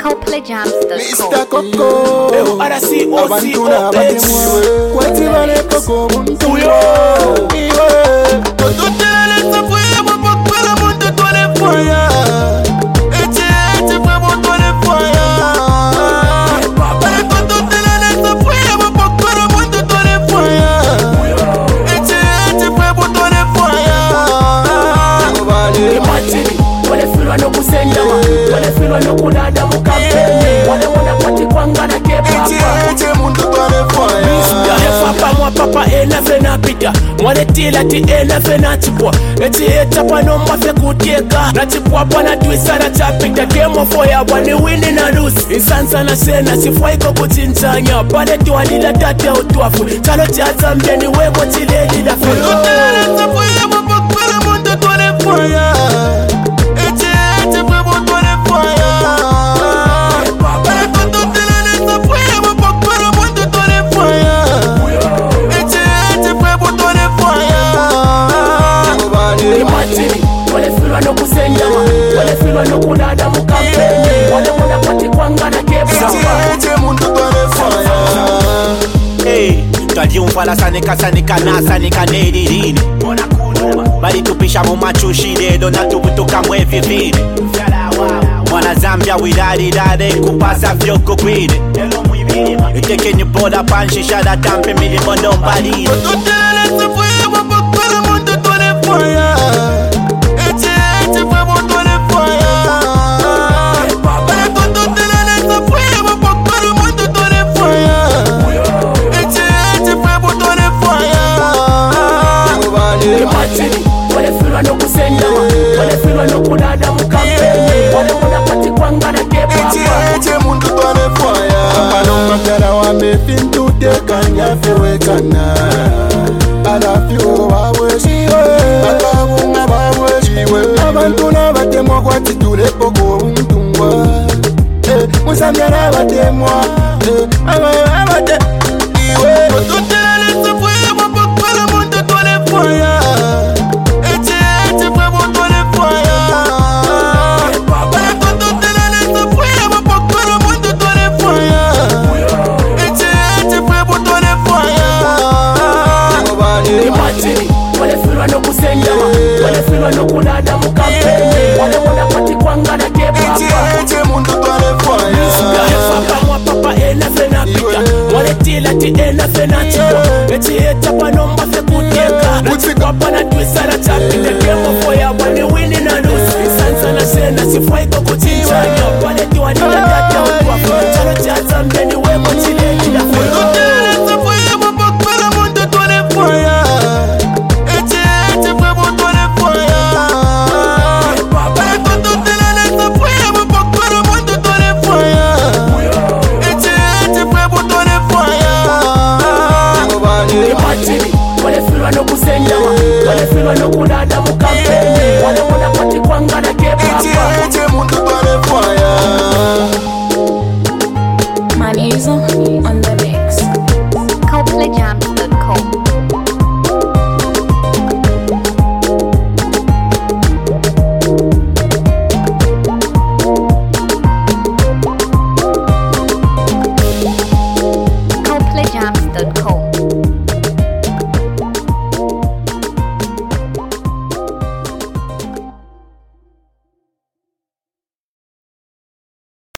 CopleyJams.com. Mr. Coco, abantu n'abatemwa kwatibale Coco buntu iwe otuteleleza fuyemo pokwela muntu tole foya ete fuyemo tole foya otuteleleza fuyemo pokwela muntu tole foya ete fuyemo tole foya Imagine, wale filwa no kusendama, wale filwa no kunada mukapeni, wale wana pati kwangana kepapa ete muntu tole foya Papa mwa papa ena fena pita Mwale tila ti ena fena chipwa Eti etapa no mwafe kuteka Na chipwa pana twisa na chapita Game of fire wani wini na lose Insansa na sena sifuaiko kuchinchanya Pale tuwalila tate utuafu Chalo chaza mbeni webo chileli la felo Otuteleleza fuyemo pokwela muntu tole foya ete fuyemo tole foya otuteleleza fuyemo pokwela muntu tole foya ete fuyemo tole foya Imagine, wale filwa no kusendama Wale filwa no kunada mukapeni Wale wana pati kwangana kepapa ete muntu tole foya Hey, twajumfala sanika nasanika nedirini bali tupisha mu machushi ledo na tubutuka mwevivini mwana Zambia wilalilale kupasa fyoko kwile itekenye boda panshi shada tampe milimondo mbalile otuteleleza fuyemo pokwela muntu tole foya ete fuyemo tole foya otuteleleza fuyemo pokwela muntu tole foya ete fuyemo tole foya Imagine, wale filwa no kusendama Wale filwa no kunada mukapeni Wale wana pati kwangana kepapa ete muntu tole foya panomakala wamefintu tekanyafewekana alafyo babwesiwe akabunga babwesiwe abantu n'abatemwa kwatitulepoko obuntungwa musamya n'abatemwa abate